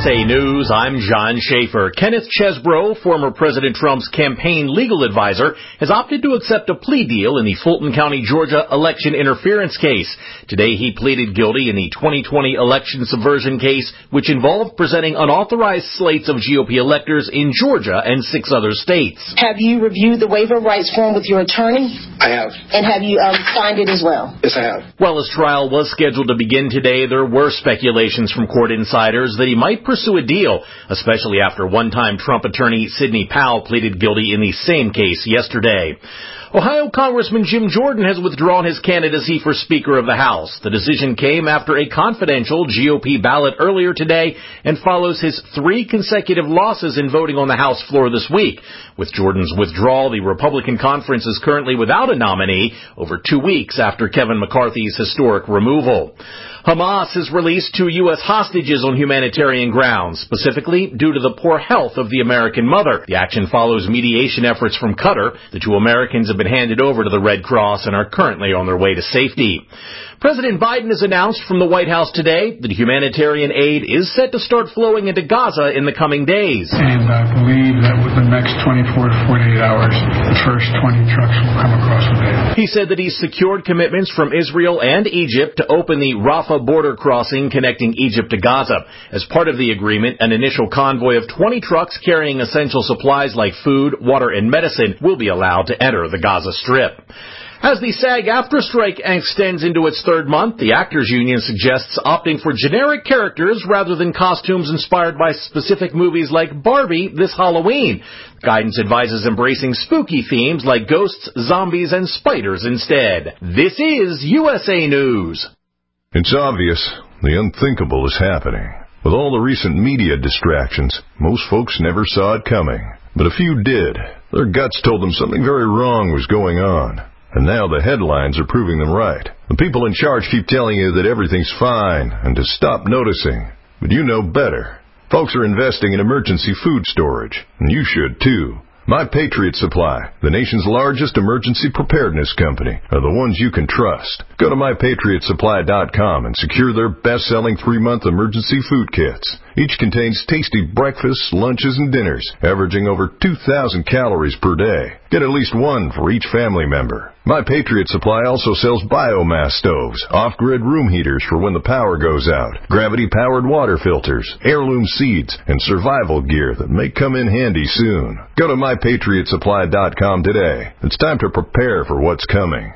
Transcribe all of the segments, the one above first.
USA News, I'm John Schaefer. Kenneth Chesbrough, former President Trump's campaign legal advisor, has opted to accept a plea deal in the Fulton County, Georgia election interference case. Today he pleaded guilty in the 2020 election subversion case, which involved presenting unauthorized slates of GOP electors in Georgia and 6 other states. Have you reviewed the waiver rights form with your attorney? I have. And have you signed it as well? Yes, I have. While his trial was scheduled to begin today, there were speculations from court insiders that he might pursue a deal, especially after one-time Trump attorney Sidney Powell pleaded guilty in the same case yesterday. Ohio Congressman Jim Jordan has withdrawn his candidacy for Speaker of the House. The decision came after a confidential GOP ballot earlier today and follows his 3 consecutive losses in voting on the House floor this week. With Jordan's withdrawal, the Republican conference is currently without a nominee over 2 weeks after Kevin McCarthy's historic removal. Hamas has released 2 U.S. hostages on humanitarian grounds, specifically due to the poor health of the American mother. The action follows mediation efforts from Qatar. The 2 Americans have been handed over to the Red Cross and are currently on their way to safety. President Biden has announced from the White House today that humanitarian aid is set to start flowing into Gaza in the coming days. And I believe that within the next 24 to 48 hours, the first 20 trucks will come across with aid. He said that he's secured commitments from Israel and Egypt to open the Rafah border crossing connecting Egypt to Gaza. As part of the agreement, an initial convoy of 20 trucks carrying essential supplies like food, water, and medicine will be allowed to enter the Gaza Strip. As the SAG-AFTRA strike extends into its 3rd month, the Actors Union suggests opting for generic characters rather than costumes inspired by specific movies like Barbie this Halloween. Guidance advises embracing spooky themes like ghosts, zombies, and spiders instead. This is USA News. It's obvious the unthinkable is happening. With all the recent media distractions, most folks never saw it coming. But a few did. Their guts told them something very wrong was going on. And now the headlines are proving them right. The people in charge keep telling you that everything's fine and to stop noticing. But you know better. Folks are investing in emergency food storage, and you should too. My Patriot Supply, the nation's largest emergency preparedness company, are the ones you can trust. Go to MyPatriotSupply.com and secure their best-selling 3-month emergency food kits. Each contains tasty breakfasts, lunches, and dinners, averaging over 2,000 calories per day. Get at least one for each family member. My Patriot Supply also sells biomass stoves, off-grid room heaters for when the power goes out, gravity-powered water filters, heirloom seeds, and survival gear that may come in handy soon. Go to MyPatriotSupply.com today. It's time to prepare for what's coming.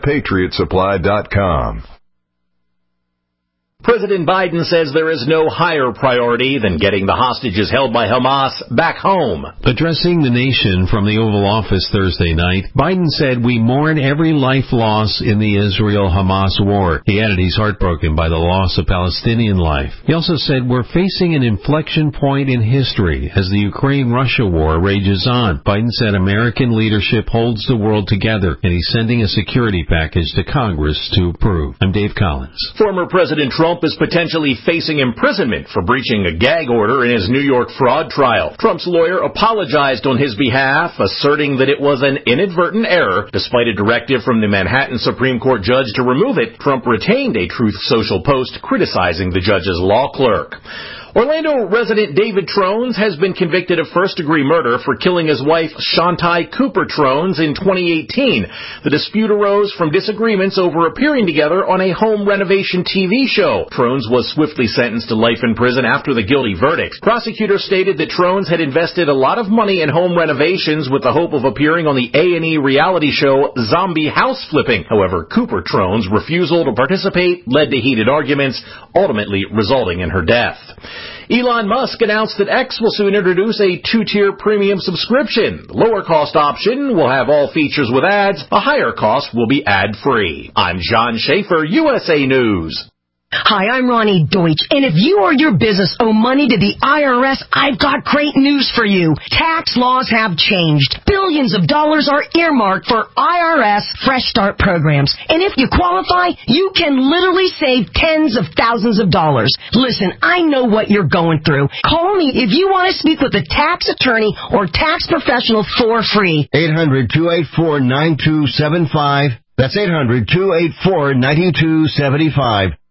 MyPatriotSupply.com. President Biden says there is no higher priority than getting the hostages held by Hamas back home. Addressing the nation from the Oval Office Thursday night, Biden said, "We mourn every life loss in the Israel-Hamas war." He added he's heartbroken by the loss of Palestinian life. He also said, "We're facing an inflection point in history as the Ukraine-Russia war rages on." Biden said American leadership holds the world together, and he's sending a security package to Congress to approve. I'm Dave Collins. Former President Trump is potentially facing imprisonment for breaching a gag order in his New York fraud trial. Trump's lawyer apologized on his behalf, asserting that it was an inadvertent error. Despite a directive from the Manhattan Supreme Court judge to remove it, Trump retained a Truth Social post criticizing the judge's law clerk. Orlando resident David Trones has been convicted of first-degree murder for killing his wife Shantai Cooper Trones in 2018. The dispute arose from disagreements over appearing together on a home renovation TV show. Trones was swiftly sentenced to life in prison after the guilty verdict. Prosecutors stated that Trones had invested a lot of money in home renovations with the hope of appearing on the A&E reality show Zombie House Flipping. However, Cooper Trones' refusal to participate led to heated arguments, ultimately resulting in her death. Elon Musk announced that X will soon introduce a 2-tier premium subscription. The lower cost option will have all features with ads. A higher cost will be ad-free. I'm John Schaefer, USA News. Hi, I'm Ronnie Deutsch, and if you or your business owe money to the IRS, I've got great news for you. Tax laws have changed. Billions of dollars are earmarked for IRS Fresh Start programs, and if you qualify, you can literally save tens of thousands of dollars. Listen, I know what you're going through. Call me if you want to speak with a tax attorney or tax professional for free. 800-284-9275. That's 800-284-9275.